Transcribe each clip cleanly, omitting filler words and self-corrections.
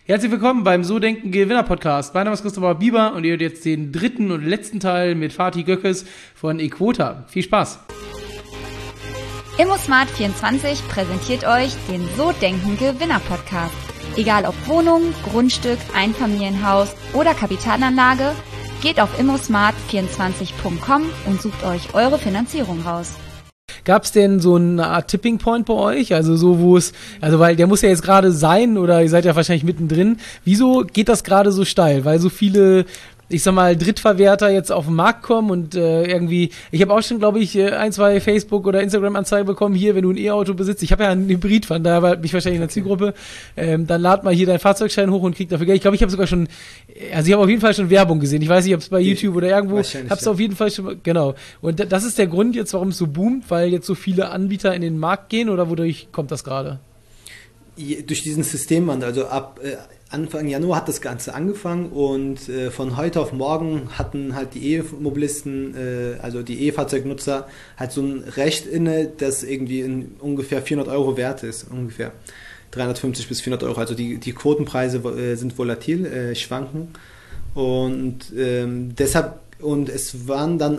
Herzlich willkommen beim So Denken Gewinner Podcast. Mein Name ist Christopher Bieber und ihr hört jetzt den dritten und letzten Teil mit Fatih Gökes von eQuota. Viel Spaß! ImmoSmart24 präsentiert euch den So Denken Gewinner Podcast. Egal ob Wohnung, Grundstück, Einfamilienhaus oder Kapitalanlage, geht auf immosmart24.com und sucht euch eure Finanzierung raus. Gab es denn so eine Art Tipping Point bei euch? Also so, wo es, also weil der muss ja jetzt gerade sein oder ihr seid ja wahrscheinlich mittendrin. Wieso geht das gerade so steil? Weil so viele, ich sag mal, Drittverwerter jetzt auf den Markt kommen und irgendwie, ich habe auch schon, glaube ich, ein, zwei Facebook- oder Instagram-Anzeigen bekommen, hier, wenn du ein E-Auto besitzt, ich habe ja einen Hybrid, von daher bin ich wahrscheinlich in der Zielgruppe, dann lad mal hier deinen Fahrzeugschein hoch und krieg dafür Geld. Ich glaube, ich habe sogar schon, also ich habe auf jeden Fall schon Werbung gesehen, ich weiß nicht, ob es bei YouTube oder irgendwo, hab's auf jeden Fall schon, genau. Und das ist der Grund jetzt, warum es so boomt, weil jetzt so viele Anbieter in den Markt gehen oder wodurch kommt das gerade? Durch diesen Systemwandel, also ab Anfang Januar hat das Ganze angefangen und von heute auf morgen hatten halt die E-Mobilisten, also die E-Fahrzeugnutzer, halt so ein Recht inne, das irgendwie in ungefähr 400 Euro wert ist, ungefähr 350 bis 400 Euro. Also die Quotenpreise sind volatil, schwanken und deshalb, und es waren dann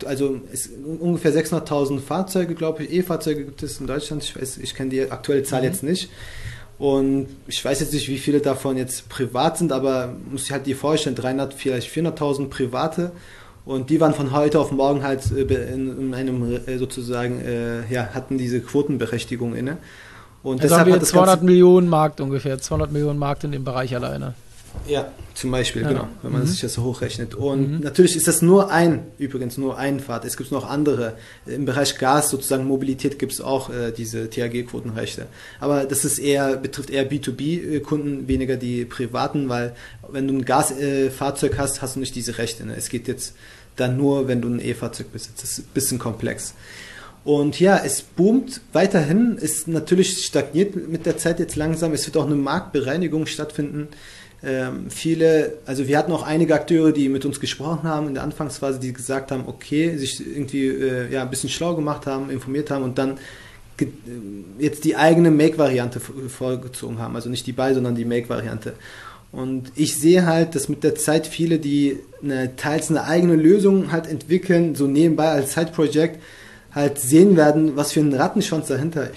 ungefähr 600.000 Fahrzeuge, glaube ich, E-Fahrzeuge gibt es in Deutschland, ich kenne die aktuelle Zahl jetzt nicht. Und ich weiß jetzt nicht, wie viele davon jetzt privat sind, aber muss ich halt dir vorstellen, 300, vielleicht 400.000 Private. Und die waren von heute auf morgen halt in einem sozusagen, hatten diese Quotenberechtigung inne. Und also deshalb haben wir 200 Millionen Markt ungefähr, 200 Millionen Markt in dem Bereich alleine. Ja, zum Beispiel, genau, wenn man sich das so hochrechnet. Und natürlich ist das nur ein Fahrt. Es gibt noch andere. Im Bereich Gas, sozusagen Mobilität, gibt es auch diese THG-Quotenrechte. Aber das ist betrifft eher B2B-Kunden, weniger die privaten, weil wenn du ein Gasfahrzeug hast, hast du nicht diese Rechte. Ne? Es geht jetzt dann nur, wenn du ein E-Fahrzeug besitzt. Das ist ein bisschen komplex. Und ja, es boomt weiterhin, ist natürlich stagniert mit der Zeit jetzt langsam. Es wird auch eine Marktbereinigung stattfinden. Wir hatten auch einige Akteure, die mit uns gesprochen haben in der Anfangsphase, die gesagt haben, okay, sich irgendwie ein bisschen schlau gemacht haben, informiert haben und dann jetzt die eigene Make-Variante vorgezogen haben. Also nicht die Buy, sondern die Make-Variante. Und ich sehe halt, dass mit der Zeit viele, die teils eine eigene Lösung halt entwickeln, so nebenbei als Side-Project, halt sehen werden, was für ein Rattenschwanz dahinter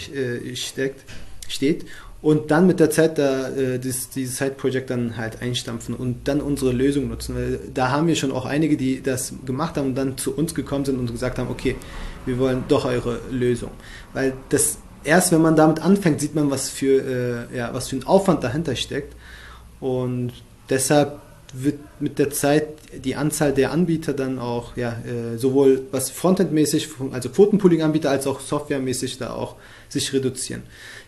steht. Und dann mit der Zeit dieses Side-Project dann halt einstampfen und dann unsere Lösung nutzen. Weil da haben wir schon auch einige, die das gemacht haben und dann zu uns gekommen sind und gesagt haben, okay, wir wollen doch eure Lösung. Weil erst wenn man damit anfängt, sieht man, was für ein Aufwand dahinter steckt. Und deshalb wird mit der Zeit die Anzahl der Anbieter dann auch, sowohl was Frontend-mäßig, also Quotenpooling-Anbieter, als auch softwaremäßig da auch sich reduzieren.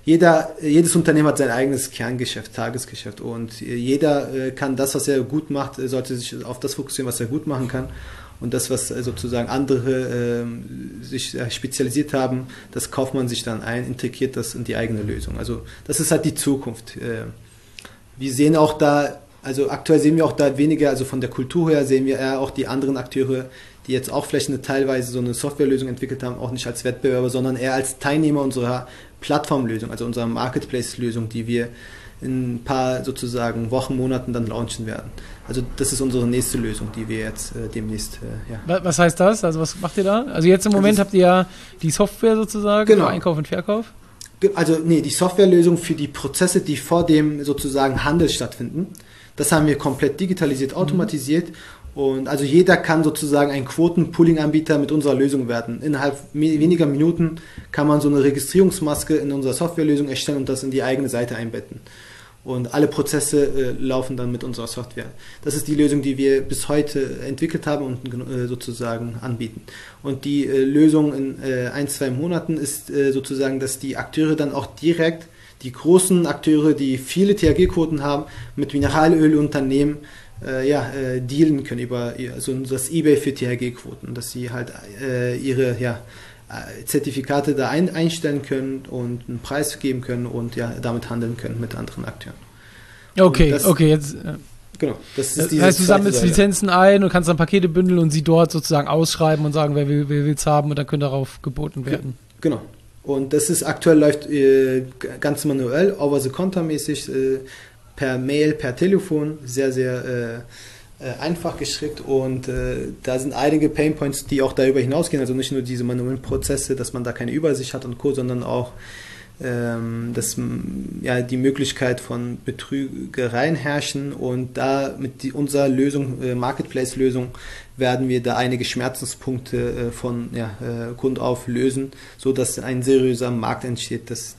Jedes Unternehmen hat sein eigenes Kerngeschäft, Tagesgeschäft und jeder kann das, was er gut macht, sollte sich auf das fokussieren, was er gut machen kann und das, was sozusagen andere sich spezialisiert haben, das kauft man sich dann ein, integriert das in die eigene Lösung. Also das ist halt die Zukunft. Wir sehen auch da, also aktuell sehen wir auch da weniger, also von der Kultur her sehen wir eher auch die anderen Akteure, die jetzt auch vielleicht teilweise so eine Softwarelösung entwickelt haben, auch nicht als Wettbewerber, sondern eher als Teilnehmer unserer Plattformlösung, also unserer Marketplace-Lösung, die wir in ein paar sozusagen Wochen, Monaten dann launchen werden. Also das ist unsere nächste Lösung, die wir jetzt demnächst, Was heißt das? Also was macht ihr da? Also jetzt im Moment habt ihr ja die Software sozusagen für Einkauf und Verkauf? Also die Softwarelösung für die Prozesse, die vor dem sozusagen Handel stattfinden. Das haben wir komplett digitalisiert, automatisiert. Und also jeder kann sozusagen ein Quoten-Pooling-Anbieter mit unserer Lösung werden. Innerhalb weniger Minuten kann man so eine Registrierungsmaske in unserer Softwarelösung erstellen und das in die eigene Seite einbetten. Und alle Prozesse laufen dann mit unserer Software. Das ist die Lösung, die wir bis heute entwickelt haben und sozusagen anbieten. Und die Lösung in 1-2 Monaten ist sozusagen, dass die Akteure dann auch direkt, die großen Akteure, die viele THG-Quoten haben, mit Mineralölunternehmen dealen können über das eBay für THG-Quoten, dass sie halt ihre Zertifikate da einstellen können und einen Preis geben können und damit handeln können mit anderen Akteuren. Okay, jetzt. Genau. Das heißt, du sammelst Lizenzen ein und kannst dann Pakete bündeln und sie dort sozusagen ausschreiben und sagen, wer will es haben und dann können darauf geboten werden. Genau. Und das ist aktuell läuft ganz manuell, over the counter mäßig. per Mail, per Telefon, sehr, sehr einfach gestrickt und da sind einige Painpoints, die auch darüber hinausgehen, also nicht nur diese manuellen Prozesse, dass man da keine Übersicht hat und Co., sondern auch die Möglichkeit von Betrügereien herrschen und da mit unserer Lösung, Marketplace-Lösung, werden wir da einige Schmerzenspunkte von Grund auf lösen, sodass ein seriöser Markt entsteht, dass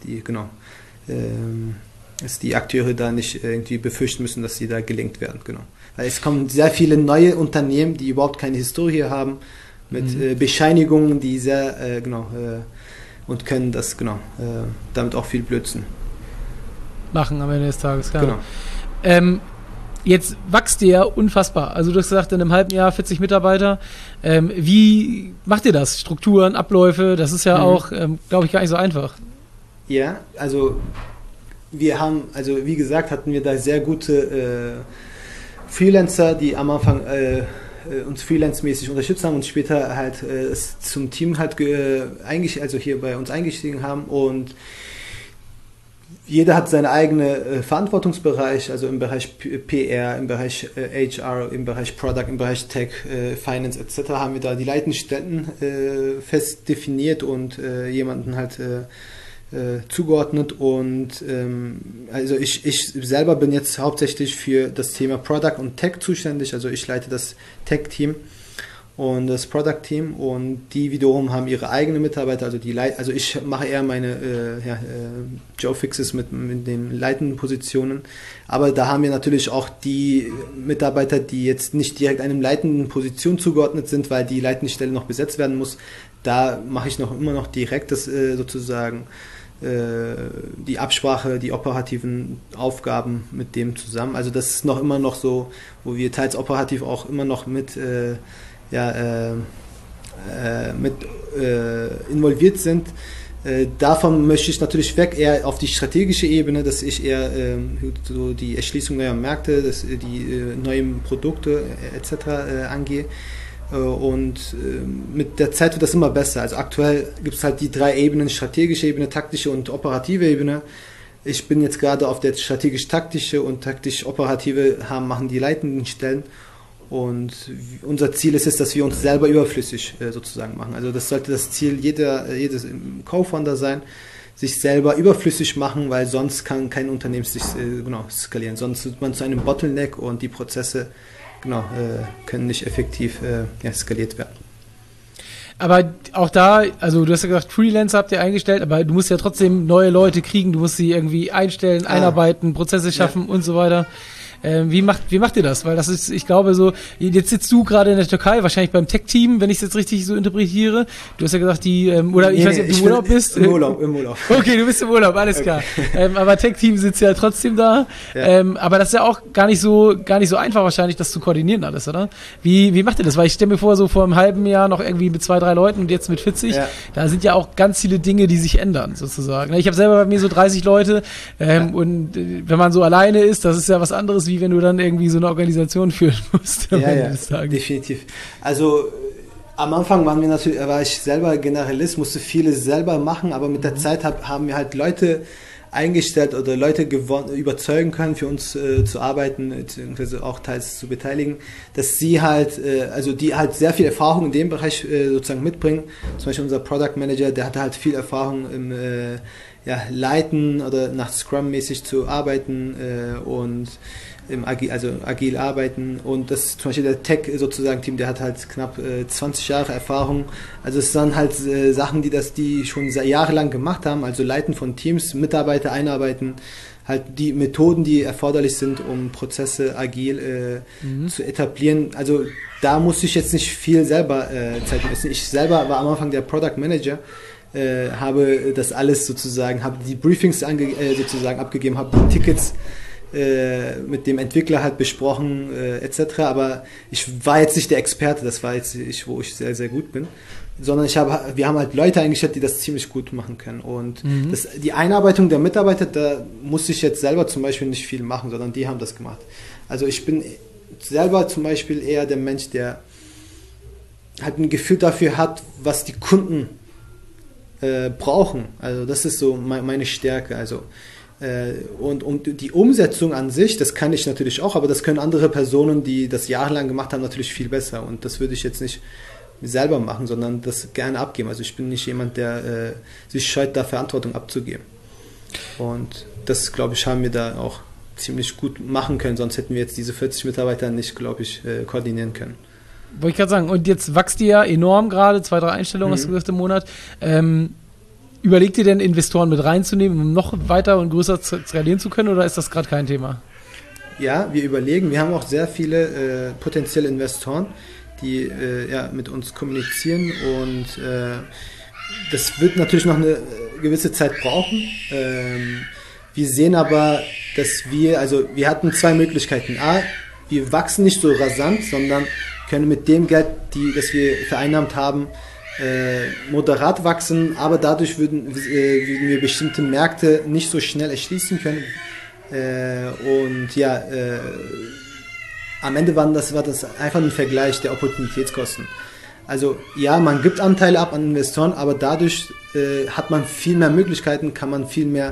die Akteure da nicht irgendwie befürchten müssen, dass sie da gelenkt werden, genau. Weil es kommen sehr viele neue Unternehmen, die überhaupt keine Historie haben, mit Bescheinigungen, die sehr, und können das, damit auch viel Blödsinn machen am Ende des Tages, klar. Genau. Jetzt wächst ihr ja unfassbar. Also du hast gesagt, in einem halben Jahr 40 Mitarbeiter. Wie macht ihr das? Strukturen, Abläufe, das ist ja auch, glaube ich, gar nicht so einfach. Ja, also wie gesagt, hatten wir da sehr gute Freelancer, die am Anfang uns freelance-mäßig unterstützt haben und später halt zum Team halt hier bei uns eingestiegen haben und jeder hat seinen eigenen Verantwortungsbereich, also im Bereich PR, im Bereich HR, im Bereich Product, im Bereich Tech, Finance etc. haben wir da die leitenden Stellen fest definiert und jemanden halt zugeordnet und also ich selber bin jetzt hauptsächlich für das Thema Product und Tech zuständig, also ich leite das Tech-Team und das Product-Team und die wiederum haben ihre eigenen Mitarbeiter, also ich mache eher meine Joe-Fixes mit den leitenden Positionen, aber da haben wir natürlich auch die Mitarbeiter, die jetzt nicht direkt einem leitenden Position zugeordnet sind, weil die leitende Stelle noch besetzt werden muss, da mache ich immer noch direkt das sozusagen die Absprache, die operativen Aufgaben mit dem zusammen. Also das ist immer noch so, wo wir teils operativ auch immer noch mit involviert sind. Davon möchte ich natürlich weg, eher auf die strategische Ebene, dass ich eher so die Erschließung neuer Märkte, die neuen Produkte etc. angehe. Und mit der Zeit wird das immer besser. Also aktuell gibt es halt die 3 Ebenen, strategische Ebene, taktische und operative Ebene. Ich bin jetzt gerade auf der strategisch-taktische und taktisch-operative machen die leitenden Stellen. Und unser Ziel ist es, dass wir uns selber überflüssig sozusagen machen. Also das sollte das Ziel jedes Co-Founder sein, sich selber überflüssig machen, weil sonst kann kein Unternehmen sich skalieren. Sonst wird man zu einem Bottleneck und die Prozesse können nicht effektiv skaliert werden. Aber auch da, also du hast ja gesagt, Freelancer habt ihr eingestellt, aber du musst ja trotzdem neue Leute kriegen, du musst sie irgendwie einstellen, einarbeiten, Prozesse schaffen und so weiter. Wie macht ihr das? Weil das ist, ich glaube so, jetzt sitzt du gerade in der Türkei, wahrscheinlich beim Tech-Team, wenn ich es jetzt richtig so interpretiere. Du hast ja gesagt, ich weiß nicht, ob du im Urlaub bist. Im Urlaub. Okay, du bist im Urlaub, alles klar. Aber Tech-Team sitzt ja trotzdem da. Ja. Aber das ist ja auch gar nicht so einfach wahrscheinlich, das zu koordinieren alles, oder? Wie macht ihr das? Weil ich stelle mir vor, so vor einem halben Jahr noch irgendwie mit 2, 3 Leuten und jetzt mit 40, da sind ja auch ganz viele Dinge, die sich ändern, sozusagen. Ich habe selber bei mir so 30 Leute und wenn man so alleine ist, das ist ja was anderes, wie wenn du dann irgendwie so eine Organisation führen musst. Definitiv. Also am Anfang war ich selber Generalist, musste vieles selber machen, aber mit der Zeit haben wir halt Leute eingestellt oder Leute überzeugen können, für uns zu arbeiten, beziehungsweise auch teils zu beteiligen, dass sie halt, die halt sehr viel Erfahrung in dem Bereich sozusagen mitbringen. Zum Beispiel unser Product Manager, der hatte halt viel Erfahrung im Leiten oder nach Scrum-mäßig zu arbeiten und agil arbeiten, und das zum Beispiel der Tech sozusagen Team, der hat halt knapp 20 Jahre Erfahrung. Also es sind halt Sachen, die schon jahrelang gemacht haben, also Leiten von Teams, Mitarbeiter einarbeiten, halt die Methoden, die erforderlich sind, um Prozesse agil zu etablieren. Also da musste ich jetzt nicht viel selber Zeit investieren. Ich selber war am Anfang der Product Manager, habe das alles sozusagen, habe die Briefings sozusagen abgegeben, habe die Tickets mit dem Entwickler halt besprochen etc. Aber ich war jetzt nicht der Experte, das war jetzt nicht, wo ich sehr, sehr gut bin, sondern wir haben halt Leute eingestellt, die das ziemlich gut machen können. Und die Einarbeitung der Mitarbeiter, da musste ich jetzt selber zum Beispiel nicht viel machen, sondern die haben das gemacht. Also ich bin selber zum Beispiel eher der Mensch, der halt ein Gefühl dafür hat, was die Kunden brauchen. Also das ist so meine Stärke. Also Und die Umsetzung an sich, das kann ich natürlich auch, aber das können andere Personen, die das jahrelang gemacht haben, natürlich viel besser. Und das würde ich jetzt nicht selber machen, sondern das gerne abgeben. Also ich bin nicht jemand, der sich scheut, da Verantwortung abzugeben. Und das, glaube ich, haben wir da auch ziemlich gut machen können, sonst hätten wir jetzt diese 40 Mitarbeiter nicht, glaube ich, koordinieren können. Wollte ich gerade sagen, und jetzt wächst ihr ja enorm gerade, 2, 3 Einstellungen, hast du gesagt, im Monat. Überlegt ihr denn, Investoren mit reinzunehmen, um noch weiter und größer skalieren zu können, oder ist das gerade kein Thema? Ja, wir überlegen. Wir haben auch sehr viele potenzielle Investoren, die mit uns kommunizieren, und das wird natürlich noch eine gewisse Zeit brauchen. Wir sehen aber, dass wir hatten 2 Möglichkeiten. A, wir wachsen nicht so rasant, sondern können mit dem Geld, das wir vereinnahmt haben, moderat wachsen, aber dadurch würden wir bestimmte Märkte nicht so schnell erschließen können. Am Ende war das einfach ein Vergleich der Opportunitätskosten. Also ja, man gibt Anteile ab an Investoren, aber dadurch hat man viel mehr Möglichkeiten, kann man viel mehr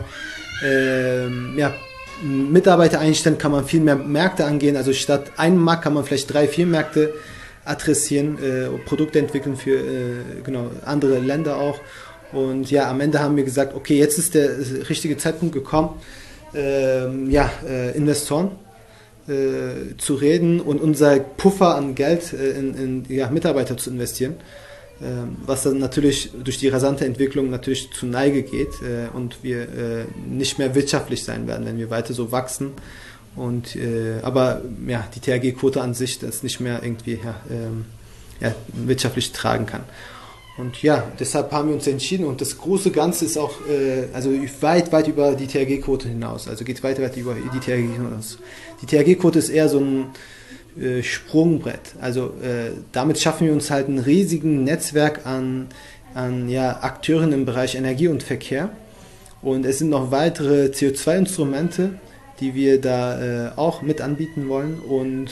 Mitarbeiter einstellen, kann man viel mehr Märkte angehen. Also statt einem Markt kann man vielleicht 3, 4 Märkte adressieren, Produkte entwickeln für andere Länder auch. Und ja, am Ende haben wir gesagt, okay, jetzt ist der richtige Zeitpunkt gekommen, Investoren zu reden und unser Puffer an Geld in Mitarbeiter zu investieren, was dann natürlich durch die rasante Entwicklung natürlich zu Neige geht und wir nicht mehr wirtschaftlich sein werden, wenn wir weiter so wachsen. Und aber ja, die THG-Quote an sich das nicht mehr irgendwie wirtschaftlich tragen kann. Und ja, deshalb haben wir uns entschieden, und das große Ganze ist auch weit über die THG-Quote hinaus, also geht weit über die THG hinaus. Die THG-Quote ist eher so ein Sprungbrett, also damit schaffen wir uns halt ein riesigen Netzwerk an Akteuren im Bereich Energie und Verkehr, und es sind noch weitere CO2-Instrumente, die wir da auch mit anbieten wollen, und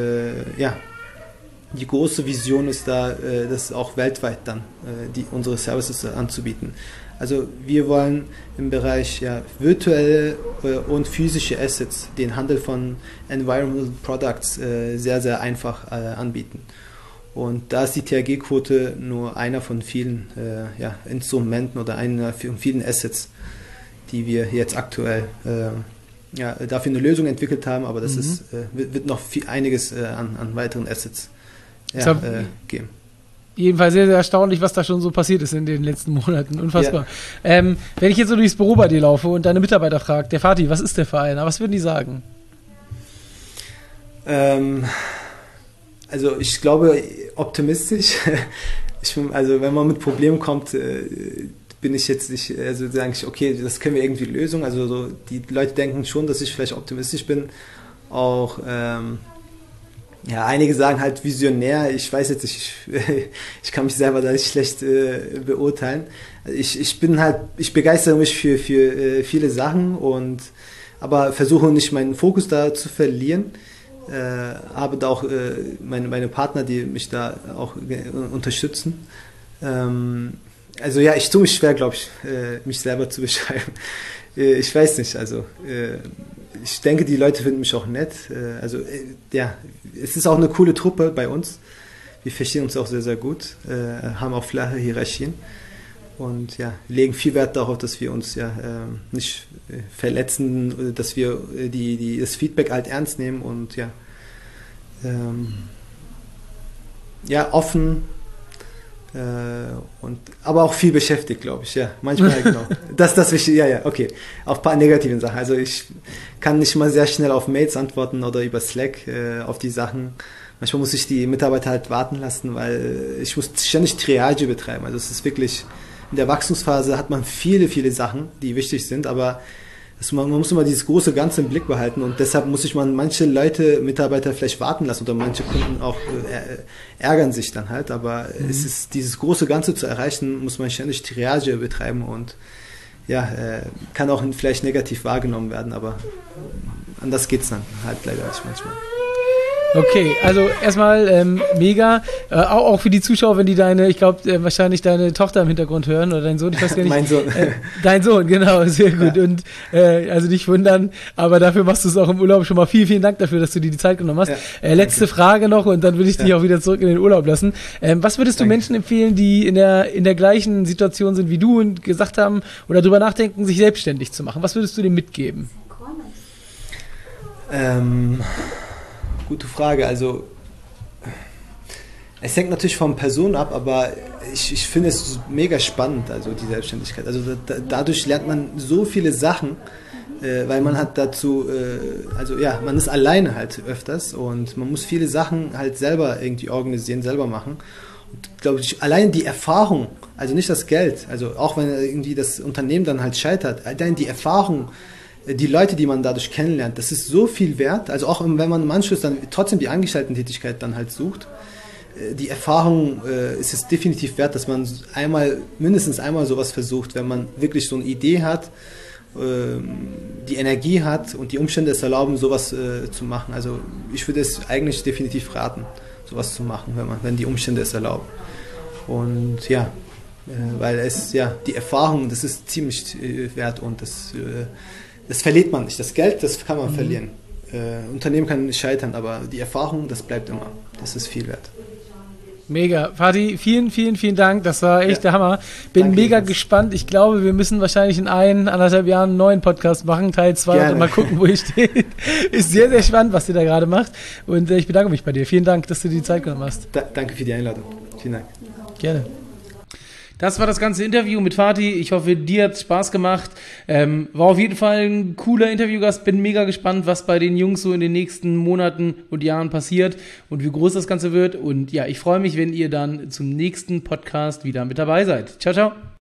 die große Vision ist da, das auch weltweit dann unsere Services anzubieten. Also wir wollen im Bereich virtuelle und physische Assets den Handel von Environmental Products sehr, sehr einfach anbieten. Und da ist die THG-Quote nur einer von vielen Instrumenten oder einer von vielen Assets, die wir jetzt aktuell dafür eine Lösung entwickelt haben, aber das wird noch einiges an weiteren Assets geben. Jedenfalls sehr, sehr erstaunlich, was da schon so passiert ist in den letzten Monaten. Unfassbar. Ja. Wenn ich jetzt so durchs Büro bei dir laufe und deine Mitarbeiter frage, der Fatih, was ist der Verein? Was würden die sagen? Also ich glaube, optimistisch. Also wenn man mit Problemen kommt, bin ich jetzt nicht, also sage ich, okay, das können wir irgendwie lösen. Also so, die Leute denken schon, dass ich vielleicht optimistisch bin. Auch einige sagen halt visionär. Ich weiß jetzt nicht, ich kann mich selber da nicht schlecht beurteilen. Ich begeistere mich für viele Sachen, aber versuche nicht meinen Fokus da zu verlieren. Habe da auch meine Partner, die mich da auch unterstützen. Also ja, ich tue mich schwer, glaube ich, mich selber zu beschreiben. Ich weiß nicht, also ich denke, die Leute finden mich auch nett. Es ist auch eine coole Truppe bei uns. Wir verstehen uns auch sehr, sehr gut, haben auch flache Hierarchien und legen viel Wert darauf, dass wir uns nicht verletzen, dass wir das Feedback halt ernst nehmen und offen. Aber auch viel beschäftigt, glaube ich, manchmal, genau. Das ist das Wichtige, okay. Auf ein paar negativen Sachen. Also ich kann nicht mal sehr schnell auf Mails antworten oder über Slack auf die Sachen. Manchmal muss ich die Mitarbeiter halt warten lassen, weil ich muss ständig Triage betreiben. Also es ist wirklich, in der Wachstumsphase hat man viele, viele Sachen, die wichtig sind, aber man muss immer dieses große Ganze im Blick behalten, und deshalb muss ich manche Leute, Mitarbeiter vielleicht warten lassen, oder manche Kunden auch ärgern sich dann halt, aber es ist dieses große Ganze zu erreichen, muss man ständig Triage betreiben und kann auch vielleicht negativ wahrgenommen werden, aber anders geht es dann halt leider nicht manchmal. Okay, also erstmal mega. Auch für die Zuschauer, wenn die ich glaube, wahrscheinlich deine Tochter im Hintergrund hören oder dein Sohn, ich weiß gar nicht. Mein Sohn. Dein Sohn, genau, sehr gut. Ja. Und also nicht wundern, aber dafür machst du es auch im Urlaub schon mal. Vielen Dank dafür, dass du dir die Zeit genommen hast. Ja, letzte Frage noch und dann würde ich dich auch wieder zurück in den Urlaub lassen. Was würdest du Menschen empfehlen, die in der gleichen Situation sind wie du und gesagt haben oder drüber nachdenken, sich selbstständig zu machen? Was würdest du denen mitgeben? Gute Frage. Also es hängt natürlich von Person ab, aber ich finde es mega spannend, also die Selbstständigkeit. Also dadurch lernt man so viele Sachen, weil man hat dazu, man ist alleine halt öfters und man muss viele Sachen halt selber irgendwie organisieren, selber machen. Und glaube ich, allein die Erfahrung, also nicht das Geld, also auch wenn irgendwie das Unternehmen dann halt scheitert, allein die Erfahrung, die Leute, die man dadurch kennenlernt, das ist so viel wert. Also auch wenn man im Anschluss dann trotzdem die Angestellten-Tätigkeit dann halt sucht, die Erfahrung ist es definitiv wert, dass man mindestens einmal sowas versucht, wenn man wirklich so eine Idee hat, die Energie hat und die Umstände es erlauben, sowas zu machen. Also ich würde es eigentlich definitiv raten, sowas zu machen, wenn die Umstände es erlauben. Und ja, weil die Erfahrung, das ist ziemlich wert und das verliert man nicht. Das Geld, das kann man verlieren. Unternehmen kann nicht scheitern, aber die Erfahrung, das bleibt immer. Das ist viel wert. Mega. Fatih, vielen Dank. Das war echt der Hammer. Bin mega gespannt. Ich glaube, wir müssen wahrscheinlich in 1,5 Jahren einen neuen Podcast machen, Teil 2 und mal gucken, wo ich stehe. Ist sehr, sehr spannend, was ihr da gerade macht. Und ich bedanke mich bei dir. Vielen Dank, dass du dir die Zeit genommen hast. Danke für die Einladung. Vielen Dank. Gerne. Das war das ganze Interview mit Fatih. Ich hoffe, dir hat es Spaß gemacht. War auf jeden Fall ein cooler Interviewgast. Bin mega gespannt, was bei den Jungs so in den nächsten Monaten und Jahren passiert und wie groß das Ganze wird. Und ja, ich freue mich, wenn ihr dann zum nächsten Podcast wieder mit dabei seid. Ciao, ciao.